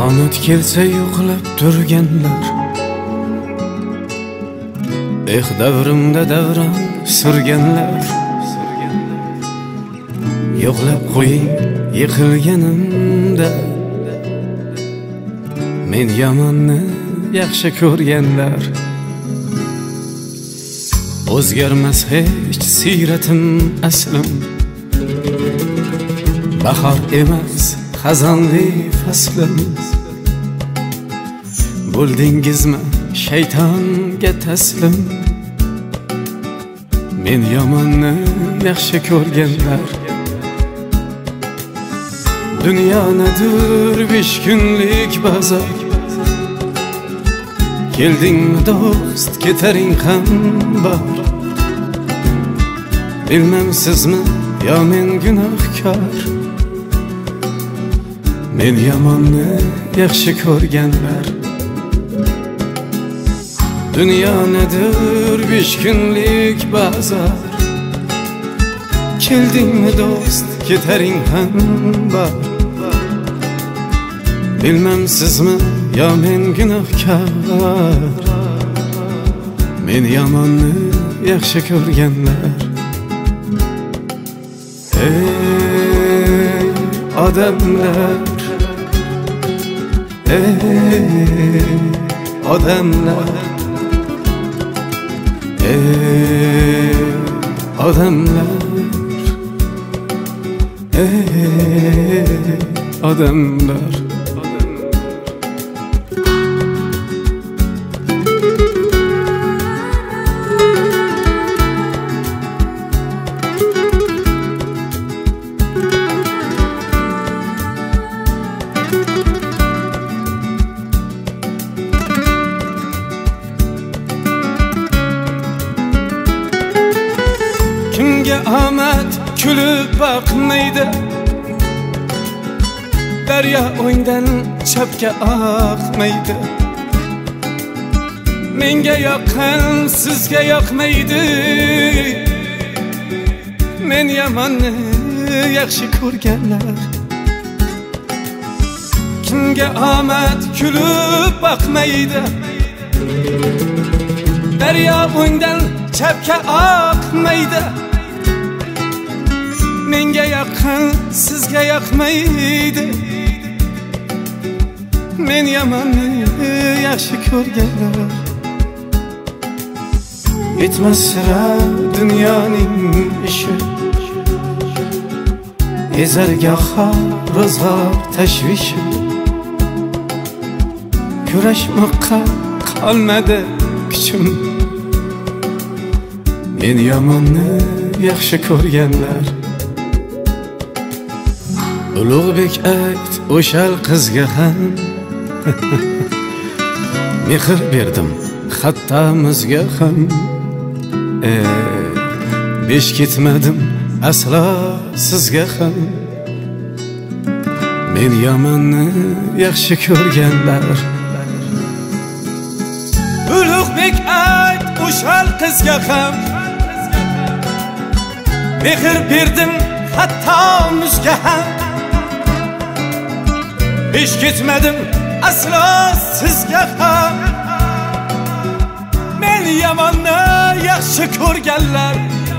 Qiyomət kelsə yo'qlab turganlar, davrimda davron surganlar, yo'qlab qo'ying yiqilganimda, men yomonni yaxshi ko'rganlar. O'zgarmas hech siyratim aslim, bahor emas xazonli faslim. Bo'ldingizmi shaytonga taslim, men yomonni yaxshi ko'rganlar. Dunyonadir 5 kunlik bozor, keldingmi do'st ketaring ham bor. Bilmam sizmi yo men gunohkor, men yomonni yaxshi ko'rganlar. Dunyonadir 5 kunlik bozor, keldingmi do'st ketaring ham bor. Bilmam sizmi yo men gunohkor, men yomonni yaxshi ko'rganlar. Ey odamlar, ey odamlar, ey odamlar, ey odamlar. Kimga omad kulib boqmaydi, daryo o'ngdan chapga oqmaydi. Menga yoqqan sizga yoqmaydi, men yomonni yaxshi ko'rganlar. Kimga omad kulib boqmaydi, daryo o'ngdan chapga oqmaydi. Menga yoqqan sizga yoqmaydi, men yomonni yaxshi ko'rganlar. Yetmas sira dunyoning ishi, ezargoh ro'zg'or tashvishi. Kurashmoqqa qolmadi kuchim, men yomonni yaxshi ko'rganlar. Ulug'bek ayt o'shal qizga ham mehr berdim hatto muzga ham. Besh ketmadim aslo sizga ham, men yomonni yaxshi ko'rganlar. Ulug'bek ayt o'shal qizga ham mehr berdim hatto muzga ham. Besh ketmadim aslo sizga ham, men yomonni yaxshi ko'rganlar.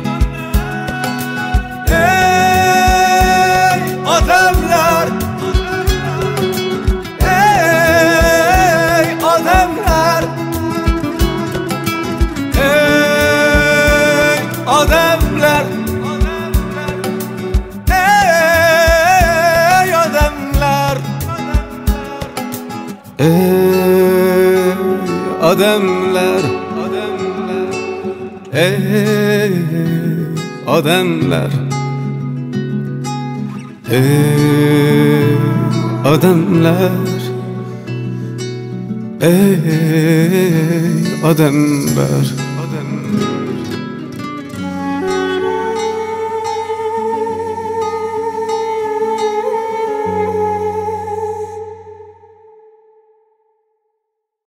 Ey odamlar, ey odamlar, ey odamlar, ey odamlar, ey odamlar, ey odamlar, ey odamlar, ey odamlar.